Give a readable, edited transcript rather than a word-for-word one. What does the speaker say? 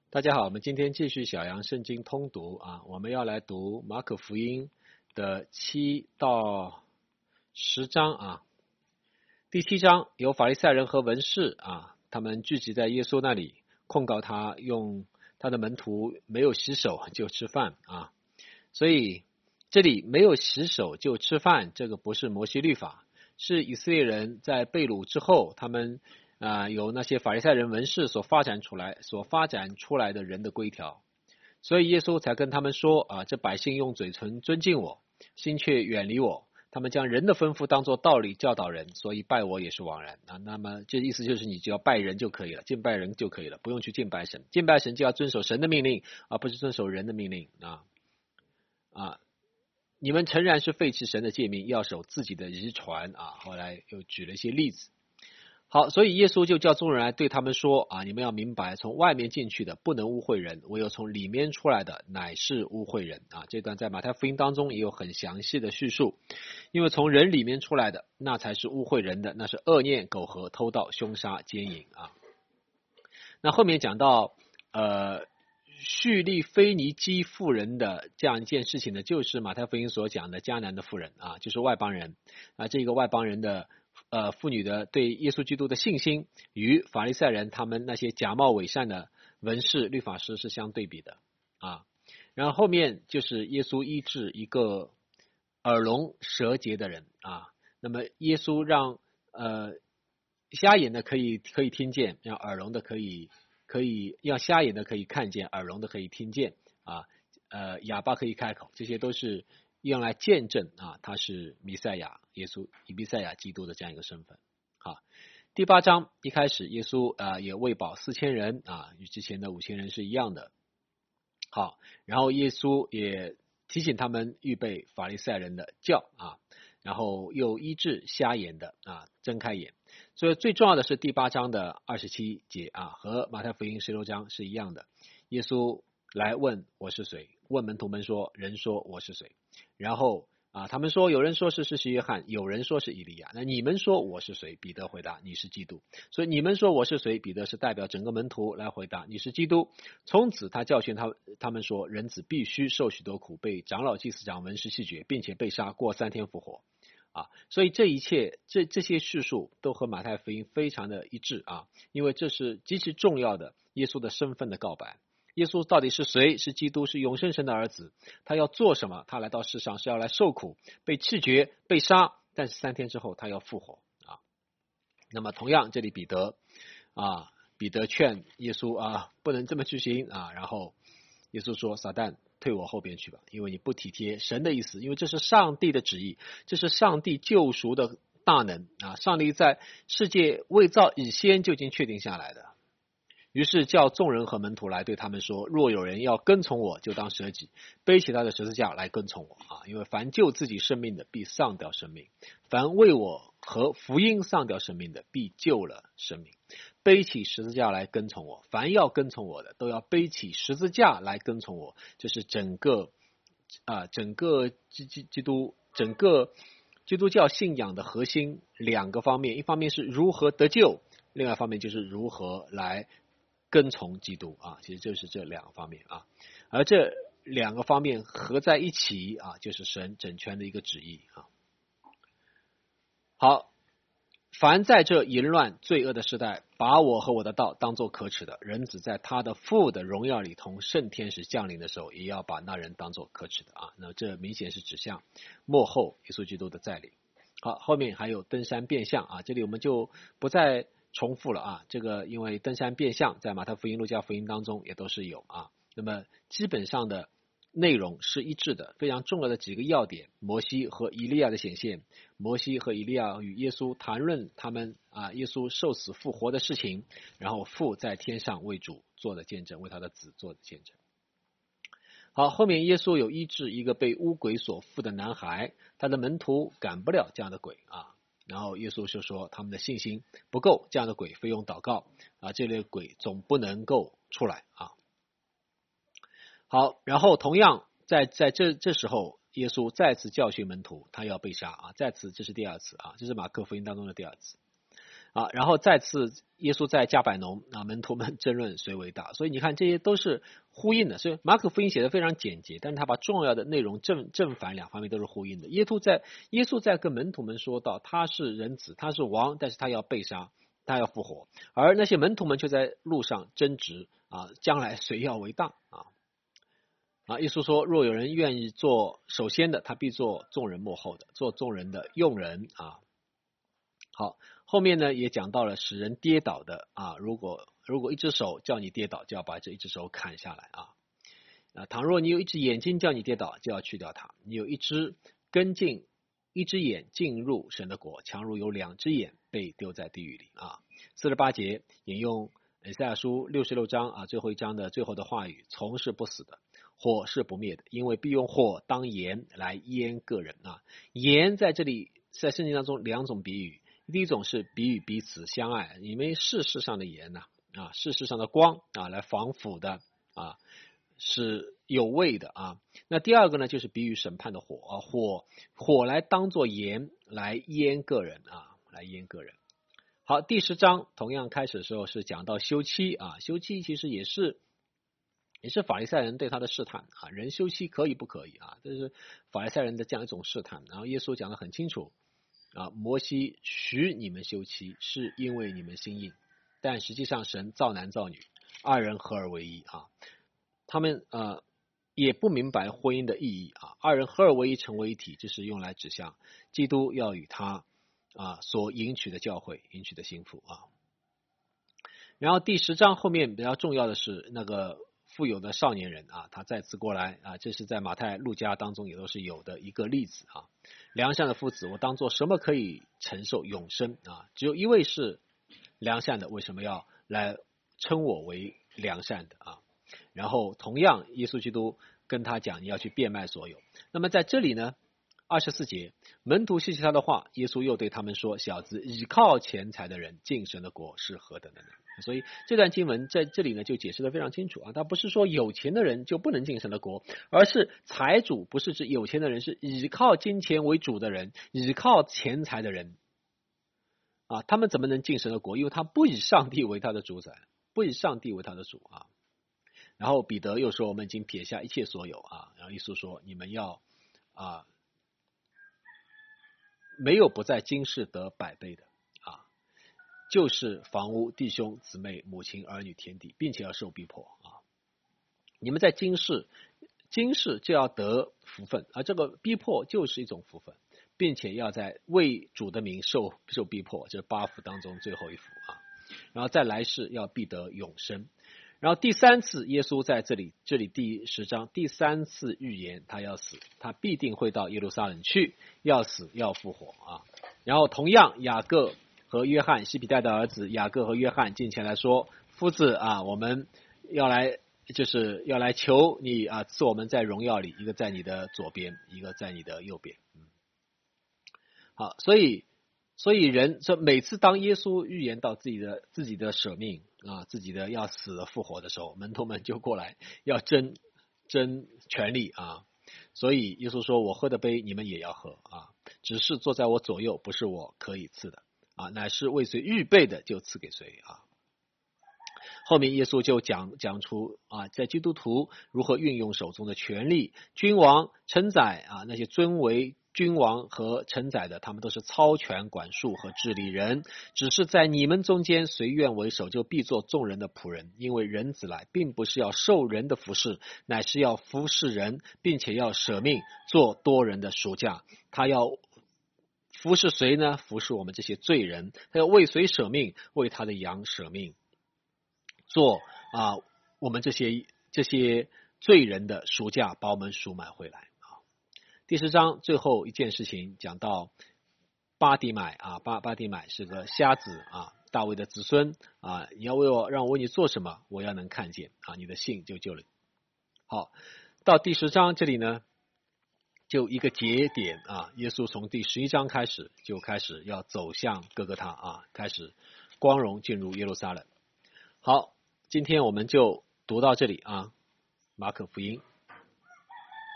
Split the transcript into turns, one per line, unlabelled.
大家好，我们今天继续小杨圣经通读啊，我们要来读马可福音的7到10章啊。第7章有法利赛人和文士啊，他们聚集在耶稣那里，控告他用他的门徒没有洗手就吃饭啊。所以这里没有洗手就吃饭，这个不是摩西律法，是以色列人在被掳之后，他们由那些法利赛人文士所发展出来的人的规条，所以耶稣才跟他们说啊，这百姓用嘴唇尊敬我，心却远离我，他们将人的吩咐当作道理教导人，所以拜我也是枉然啊。那么这意思就是你只要拜人就可以了，敬拜人就可以了，不用去敬拜神，敬拜神就要遵守神的命令，而不是遵守人的命令啊。你们诚然是废弃神的诫命，要守自己的遗传啊。后来又举了一些例子。好，所以耶稣就叫众人来对他们说啊，你们要明白，从外面进去的不能污秽人，唯有从里面出来的乃是污秽人啊。这段在马太福音当中也有很详细的叙述，因为从人里面出来的，那才是污秽人的，那是恶念、苟合、偷盗、凶杀、奸淫啊。那后面讲到叙利腓尼基妇人的这样一件事情呢，就是马太福音所讲的迦南的妇人啊，就是外邦人啊，这个外邦人的妇女的对耶稣基督的信心与法利赛人他们那些假冒伪善的文士律法师是相对比的啊。然后后面就是耶稣医治一个耳聋舌结的人啊，那么耶稣让瞎眼的可以听见，让耳聋的可以让瞎眼的可以看见，耳聋的可以听见啊，哑巴可以开口，这些都是用来见证啊，他是弥赛亚耶稣，以弥赛亚基督的这样一个身份。好，第8章一开始，耶稣也喂饱4000人啊，与之前的5000人是一样的。好，然后耶稣也提醒他们预备法利赛人的教啊，然后又医治瞎眼的啊，睁开眼。所以最重要的是第8章的27节啊，和马太福音16章是一样的。耶稣来问我是谁，问门徒们说，人说我是谁？然后他们说有人说是施洗约翰，有人说是以利亚，那你们说我是谁？彼得回答，你是基督。所以你们说我是谁？彼得是代表整个门徒来回答，你是基督。从此他教训他们说，人子必须受许多苦，被长老祭司长文士弃绝，并且被杀，过3天复活啊。所以这一切这些叙述都和马太福音非常的一致啊，因为这是极其重要的耶稣的身份的告白。耶稣到底是谁？是基督，是永生神的儿子。他要做什么？他来到世上是要来受苦，被弃绝，被杀，但是3天之后他要复活啊。那么同样，这里彼得劝耶稣不能这么去行啊。然后耶稣说：“撒旦，退我后边去吧，因为你不体贴神的意思，因为这是上帝的旨意，这是上帝救赎的大能啊！上帝在世界未造以先就已经确定下来的。”于是叫众人和门徒来对他们说，若有人要跟从我，就当舍己，背起他的十字架来跟从我啊！因为凡救自己生命的，必丧掉生命；凡为我和福音丧掉生命的，必救了生命。背起十字架来跟从我，凡要跟从我的，都要背起十字架来跟从我。这是整个基督教信仰的核心2个方面，一方面是如何得救，另外一方面就是如何来跟从基督啊，其实就是这2个方面啊，而这2个方面合在一起啊，就是神整全的一个旨意啊。好，凡在这淫乱罪恶的时代，把我和我的道当作可耻的，人子在他的父的荣耀里同圣天使降临的时候，也要把那人当作可耻的啊。那这明显是指向末后耶稣基督的再临。好，后面还有登山变相啊，这里我们就不再重复了啊，这个因为登山变相在马太福音、路加福音当中也都是有啊。那么基本上的内容是一致的，非常重要的几个要点：摩西和以利亚的显现，摩西和以利亚与耶稣谈论他们耶稣受死复活的事情，然后父在天上为主做的见证，为他的子做的见证。好，后面耶稣有医治一个被污鬼所附的男孩，他的门徒赶不了这样的鬼啊。然后耶稣就说他们的信心不够，这样的鬼非用祷告啊，这类鬼总不能够出来啊。好，然后同样在这时候，耶稣再次教训门徒，他要被杀啊，再次这是第2次啊，这是马可福音当中的第2次。 然后再次耶稣在加百农门徒们争论谁为大，所以你看这些都是呼应的。所以马可福音写的非常简洁，但是他把重要的内容正反两方面都是呼应的。耶稣在跟门徒们说到，他是人子，他是王，但是他要被杀，他要复活，而那些门徒们就在路上争执将来谁要为大耶稣说，若有人愿意做首先的，他必做众人幕后的，做众人的用人好，后面呢也讲到了使人跌倒的如果一只手叫你跌倒，就要把这一只手砍下来倘若你有一只眼睛叫你跌倒，就要去掉它。你有一只眼进入神的国，强如有2只眼被丢在地狱里48节引用以赛亚书66章最后一章的最后的话语，虫是不死的，火是不灭的，因为必用火当盐来腌个人盐在这里在圣经当中2种比喻，第一种是比喻彼此相爱，因为世事上的盐世事上的光来防腐的是有味的那第二个呢就是比喻审判的火来当作盐来腌个人来腌个人。好，第10章同样开始的时候是讲到休妻休妻其实也是法利赛人对他的试探人休妻可以不可以这是法利赛人的这样一种试探。然后耶稣讲得很清楚摩西许你们休妻是因为你们心硬，但实际上神造男造女，2人合而为一他们也不明白婚姻的意义2人合而为一成为一体，这是用来指向基督要与他所迎娶的教会迎娶的新妇然后第10章后面比较重要的是那个富有的少年人他再次过来这是在马太路加当中也都是有的一个例子良善的夫子，我当做什么可以承受永生只有一位是良善的，为什么要来称我为良善的然后同样耶稣基督跟他讲，你要去变卖所有。那么在这里呢24节，门徒细细他的话，耶稣又对他们说，小子，倚靠钱财的人进神的国是何等的难。所以这段经文在这里呢就解释得非常清楚他不是说有钱的人就不能进神的国，而是财主不是指有钱的人，是倚靠金钱为主的人，倚靠钱财的人他们怎么能进神的国？因为他不以上帝为他的主宰，不以上帝为他的主然后彼得又说，我们已经撇下一切所有然后耶稣说，你们要没有不在今世得100倍的就是房屋、弟兄、姊妹、母亲、儿女、田地，并且要受逼迫你们在今世就要得福分这个逼迫就是一种福分，并且要在为主的名受逼迫，这是8福当中最后一福然后在来世要必得永生。然后第3次耶稣在这里第10章第3次预言他要死，他必定会到耶路撒冷去，要死要复活然后同样雅各和约翰，西比泰的儿子雅各和约翰进前来说，夫子我们要来求你赐我们在荣耀里，一个在你的左边，一个在你的右边好，所以人说每次当耶稣预言到自己的舍命自己的要死复活的时候，门徒们就过来要争权力所以耶稣说，我喝的杯你们也要喝只是坐在我左右，不是我可以赐的乃是为谁预备的就赐给谁后面耶稣就讲出在基督徒如何运用手中的权力，君王承载那些尊为君王和承载的，他们都是操权管束和治理人，只是在你们中间谁愿为首，就必做众人的仆人。因为人子来并不是要受人的服侍，乃是要服侍人，并且要舍命做多人的赎价。他要服侍谁呢？服侍我们这些罪人。他要为谁舍命？为他的羊舍命，做我们这些罪人的赎价，把我们赎买回来第10章最后一件事情讲到巴底买巴底买是个瞎子大卫的子孙你要让我为你做什么？我要能看见你的信就救了。好，到第10章这里呢，就一个节点耶稣从第11章开始就开始要走向各个他开始光荣进入耶路撒冷。好，今天我们就读到这里马可福音